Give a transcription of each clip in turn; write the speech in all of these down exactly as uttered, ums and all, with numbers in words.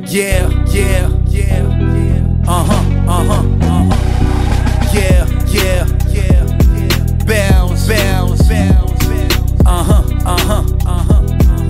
Yeah, yeah, yeah, yeah. Uh-huh, uh-huh, uh-huh. Yeah, yeah, yeah, yeah. Bounce, bounce, bounce, bounce. Uh-huh, uh-huh, uh-huh.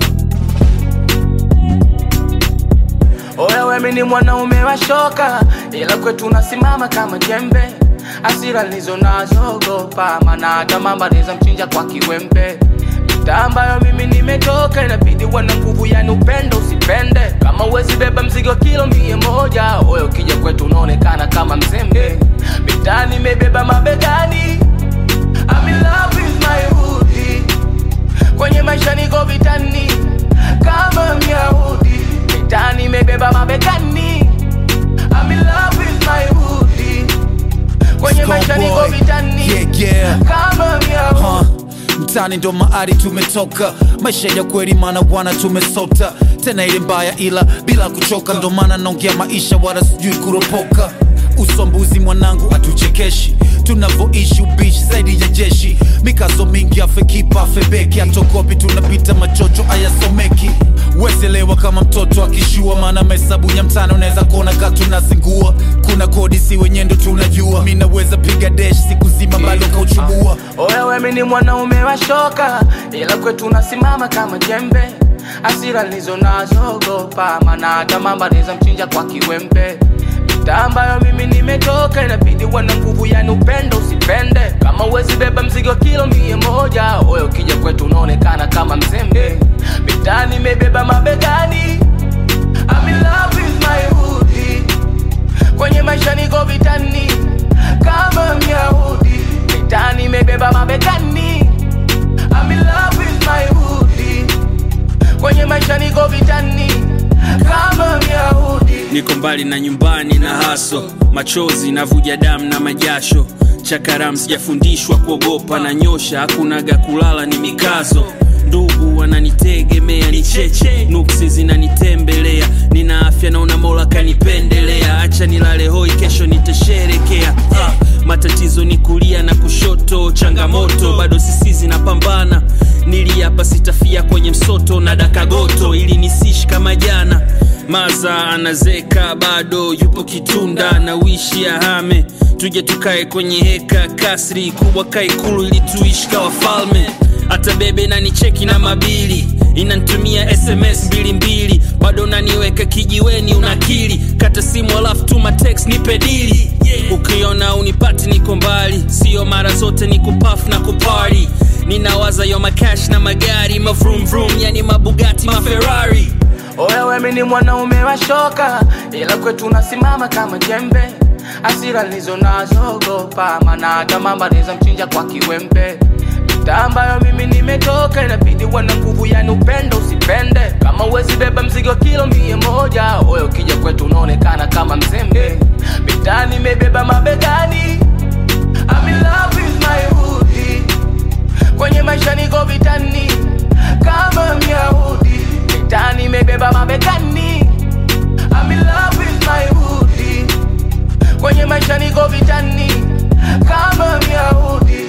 Oya we mini mwanaume wa shoka, ila kwetu nasimama kama jembe. Asira nizo nazogopa, maana hata mama neza mchinja kwa kiwembe. Mita ambayo mimi nimetoka, inabidi wana nguvu yani upendo usipende. Kama uwezi beba mzigo kilo mia moja, oya ukija kwetu unaonekana kama mzembe. Mita nimebeba mabegani, I'm in love with my hoodie. Kwenye maisha niko vitani, kama Myahudi. Mita nimebeba mabegani, I'm in love with my hoodie. Kwenye maisha niko vitani, yeah, yeah. kama Myahudi. Huh. Mtani ndo maari tumetoka, maisha ya kweli mana wana tumesota. Tena ile mbaya ila bila kuchoka, ndo mana naongea maisha wala sijui kuropoka. Usombuzi mwanangu atuchekeshi, tunavoishi ubishi zaidi ya jeshi. Mikazo mingi afe kipa afe beki, atokopi tunapita machocho ayasomeki. Weselewa kama mtoto akishua, mana mesabu ya mtano unaweza kona katu nasingua. Kuna kodi si wenye ndo tunajua, minaweza piga dash siku zima bado kauchubua. Oya we mini mwanaume wa shoka, ila kwetu nasimama kama jembe. Asira nizo nazogopa, maana hata mama neza mchinja kwa kiwembe. Mita ambayo mimi nimetoka, inabidi wana nguvu yani upendo usipende. Kama uwezi beba mzigo kilo mia moja, oya ukija kwetu unaonekana kama mzembe. Mita nimebeba mabegani, I'm in love with my hoodie. Kwenye maisha niko vitani, kama Myahudi. Mita nimebeba mabegani, I'm in love with my hoodie. Kwenye maisha niko vitani, kama Myahudi. Niko mbali na nyumbani na haso, machozi navuja damu na majasho. Chakaram sijafundishwa kuogopa, na nyosha hakunaga kulala ni mikazo. Ndugu wananitegemea ni cheche, nuksi zinanitembelea. Nina afya na una Mola kanipendelea. Acha nilale hoi kesho nitasherekea. ah, Matatizo ni kulia na kushoto, changamoto bado sisi zinapambana. Niliapa sitafia kwenye msoto na dakagoto, ili nisishi kama jana. Maza anazeka bado yupo kitunda, na wishi ya hame tuje tukae kwenye heka kasri kubwa kaikulu, ili tuishi kawa falme. Hata bebe na nicheki na mabili, inantumia S M S mbili mbili. Bado naniweka kijiweni unakili, kata simu alafu tuma text nipe dili. Ukiona unipati niko mbali, sio mara zote ni kupaf na kuparty. Ninawaza yo makash na magari, ma vroom vroom yani mabugati ma Ferrari. Oya we mini mwanaume wa shoka, ila kwetu nasimama kama jembe. Asira nizo nazogopa, maana hata mama neza mchinja kwa kiwembe. Mita ambayo mimi nimetoka, inabidi wana nguvu yani upendo usipende. Kama uwezi beba mzigo kilo mia moja, oya ukija kwetu unaonekana kama mzembe. Mita nimebeba mabegani, I'm in love with my hoodie. Kwenye maisha niko vitani, kama Myahudi. Mita nimebeba mabegani, I'm in love with my hoodie. Kwenye maisha niko vitani, kama Myahudi.